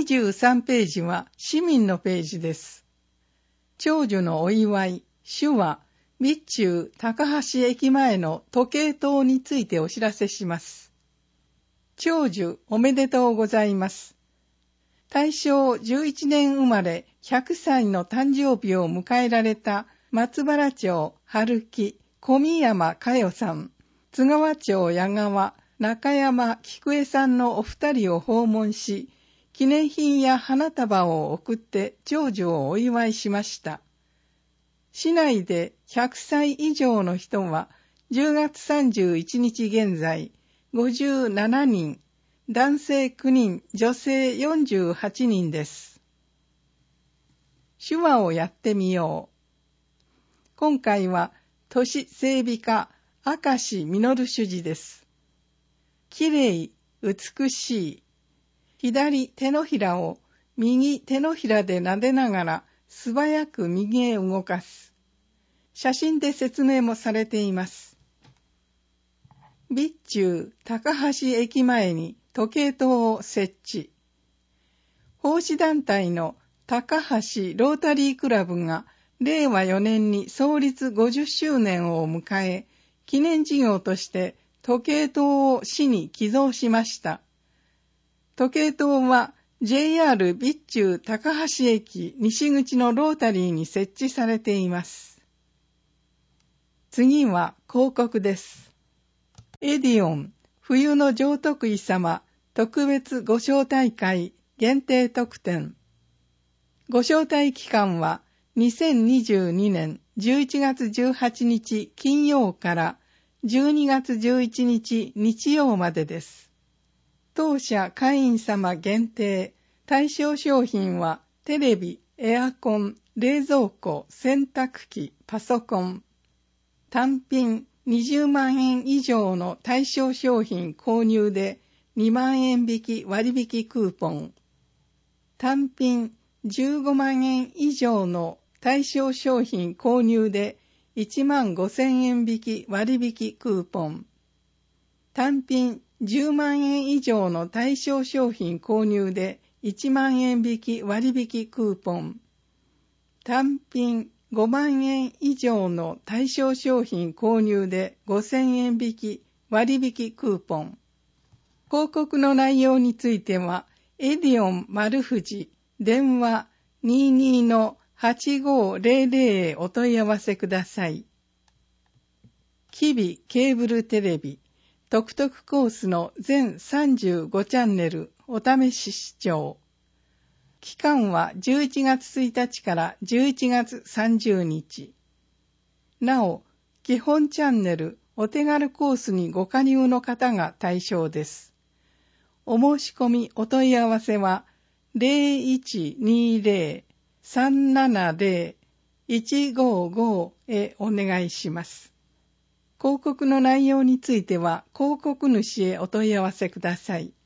23ページは市民のページです。長寿のお祝い、主は、備中高橋駅前の時計塔についてお知らせします。長寿おめでとうございます。大正11年生まれ100歳の誕生日を迎えられた松原町春木小宮山佳代さん、津川町矢川中山菊江さんのお二人を訪問し、記念品や花束を送って長寿をお祝いしました。市内で100歳以上の人は10月31日現在57人、男性9人、女性48人です。手話をやってみよう。今回は都市整備課明石実主事です。きれい、美しい。左手のひらを右手のひらで撫でながら素早く右へ動かす。写真で説明もされています。備中高橋駅前に時計塔を設置。奉仕団体の高橋ロータリークラブが令和4年に創立50周年を迎え、記念事業として時計塔を市に寄贈しました。時計塔は JR 備中高橋駅西口のロータリーに設置されています。次は広告です。エディオン冬の上徳医様特別ご招待会限定特典。ご招待期間は2022年11月18日金曜から12月11日日曜までです。当社会員様限定、対象商品はテレビ、エアコン、冷蔵庫、洗濯機、パソコン。単品20万円以上の対象商品購入で2万円引き割引クーポン。単品15万円以上の対象商品購入で1万5,000円引き割引クーポン。単品10万円以上の対象商品購入で1万円引き割引クーポン。単品5万円以上の対象商品購入で5,000円引き割引クーポン。広告の内容については、エディオン丸藤電話 22-8500 へお問い合わせください。キビケーブルテレビトクトクコースの全35チャンネルお試し視聴。期間は11月1日から11月30日。なお、基本チャンネルお手軽コースにご加入の方が対象です。お申し込みお問い合わせは 0120-370-155 へお願いします。広告の内容については広告主へお問い合わせください。